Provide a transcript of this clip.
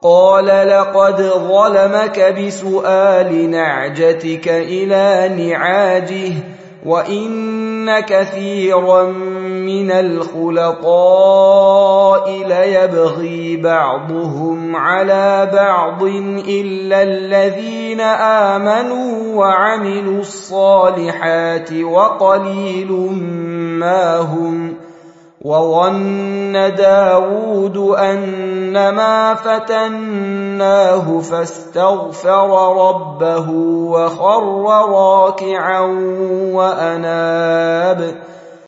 قال لقد ظلمك بسؤال نعجتك إلى نعاجه وإن كثيرا من الخلطاء ليبغي بعضهم على بعض إلا الذين آمنوا وعملوا الصالحات وقليل ما هم. وظن داود أنما فتناه فاستغفر ربه وخر راكعا وأناب